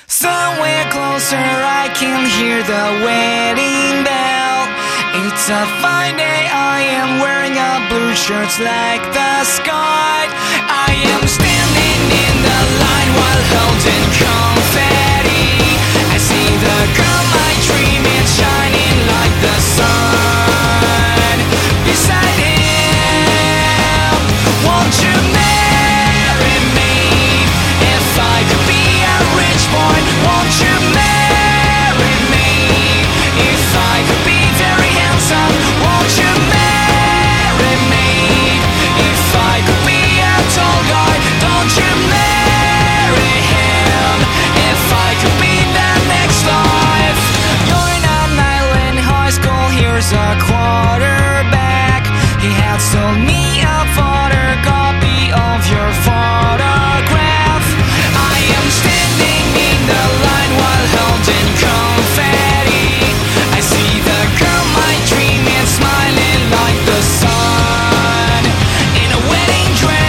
Somewhere closer I can hear the wedding bell. It's a fine day, I am wearing a blue shirt like the sky. I am standing in the line while holding confetti. I see the girl my dream is shining like the sun. Beside him, won't you marry me? If I could be a rich boy, won't you marry me? If I could be very handsome, won't you marry me? If I could be a tall guy, don't you marry him? If I could be the next life. You're in an island high school, here's a quarterback. He had sold me a photocopy of your photograph. I am standing in the line while holding confetti. I see the girl my dream is smiling like the sun. In a wedding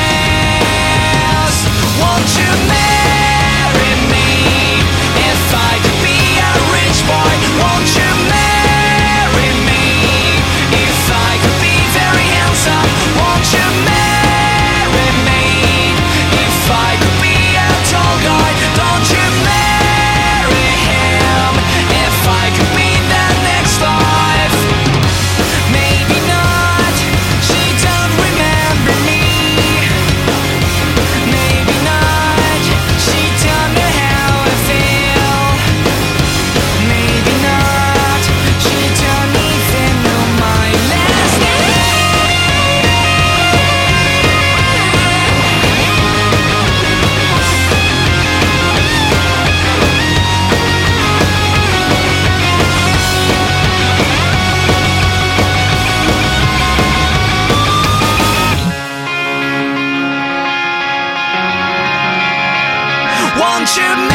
dress, won't you marry me? If I could be a rich boy, won't you marry me? If I could be very handsome, won't you marry me? If I could be a tall guy, don't you marry him? If I could be the next life. Maybe not, she don't remember me. Maybe not, she don't know how I feel. Maybe not, she don't even know my last name. Won't you